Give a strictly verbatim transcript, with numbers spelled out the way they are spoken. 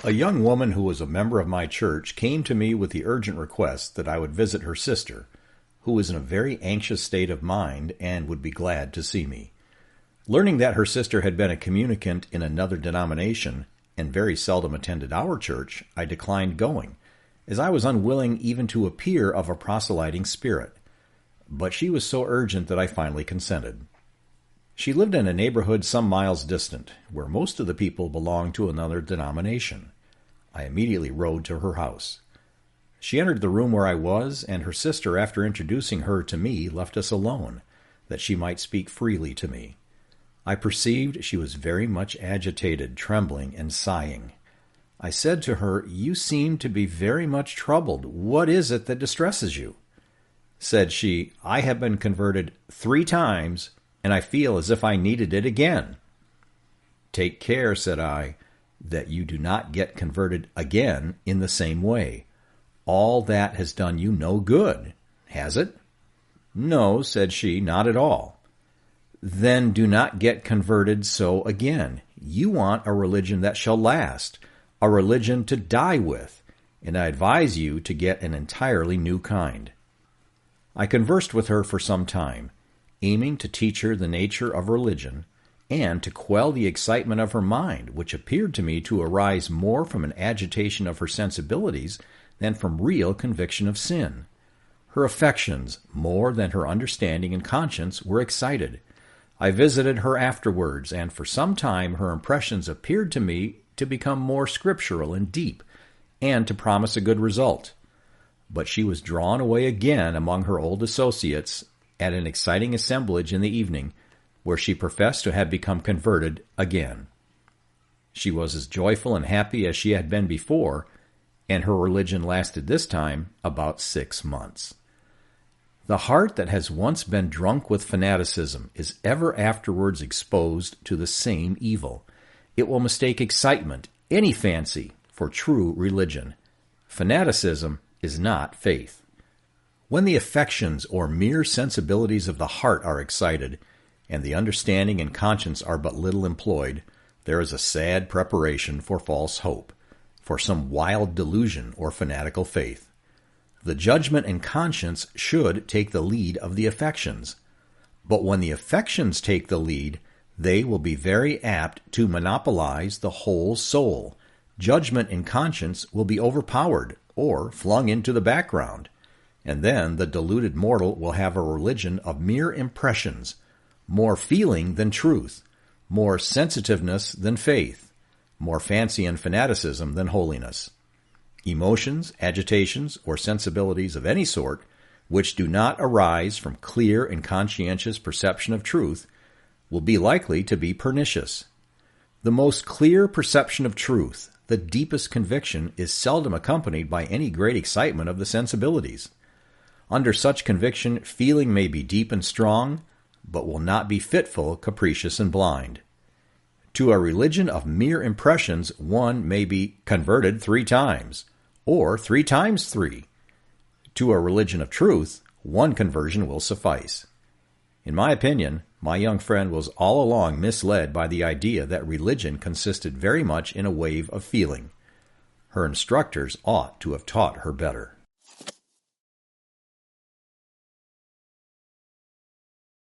A young woman who was a member of my church came to me with the urgent request that I would visit her sister, who was in a very anxious state of mind and would be glad to see me. Learning that her sister had been a communicant in another denomination and very seldom attended our church, I declined going, as I was unwilling even to appear of a proselyting spirit. But she was so urgent that I finally consented. She lived in a neighborhood some miles distant, where most of the people belonged to another denomination. I immediately rode to her house. She entered the room where I was, and her sister, after introducing her to me, left us alone, that she might speak freely to me. I perceived she was very much agitated, trembling, and sighing. I said to her, "You seem to be very much troubled. What is it that distresses you?" Said she, "I have been converted three times, and I feel as if I needed it again." "Take care," said I, "that you do not get converted again in the same way. All that has done you no good, has it?" "No," said she, "not at all." "Then do not get converted so again. You want a religion that shall last, a religion to die with, and I advise you to get an entirely new kind." I conversed with her for some time, aiming to teach her the nature of religion, and to quell the excitement of her mind, which appeared to me to arise more from an agitation of her sensibilities than from real conviction of sin. Her affections, more than her understanding and conscience, were excited. I visited her afterwards, and for some time her impressions appeared to me to become more scriptural and deep, and to promise a good result. But she was drawn away again among her old associates at an exciting assemblage in the evening, where she professed to have become converted again. She was as joyful and happy as she had been before, and her religion lasted this time about six months. The heart that has once been drunk with fanaticism is ever afterwards exposed to the same evil. It will mistake excitement, any fancy, for true religion. Fanaticism is not faith. When the affections or mere sensibilities of the heart are excited, and the understanding and conscience are but little employed, there is a sad preparation for false hope, for some wild delusion or fanatical faith. The judgment and conscience should take the lead of the affections. But when the affections take the lead, they will be very apt to monopolize the whole soul. Judgment and conscience will be overpowered or flung into the background, and then the deluded mortal will have a religion of mere impressions, more feeling than truth, more sensitiveness than faith, more fancy and fanaticism than holiness. Emotions, agitations, or sensibilities of any sort, which do not arise from clear and conscientious perception of truth, will be likely to be pernicious. The most clear perception of truth, the deepest conviction, is seldom accompanied by any great excitement of the sensibilities. Under such conviction, feeling may be deep and strong, but will not be fitful, capricious, and blind. To a religion of mere impressions, one may be converted three times, or three times three. To a religion of truth, one conversion will suffice. In my opinion, my young friend was all along misled by the idea that religion consisted very much in a wave of feeling. Her instructors ought to have taught her better.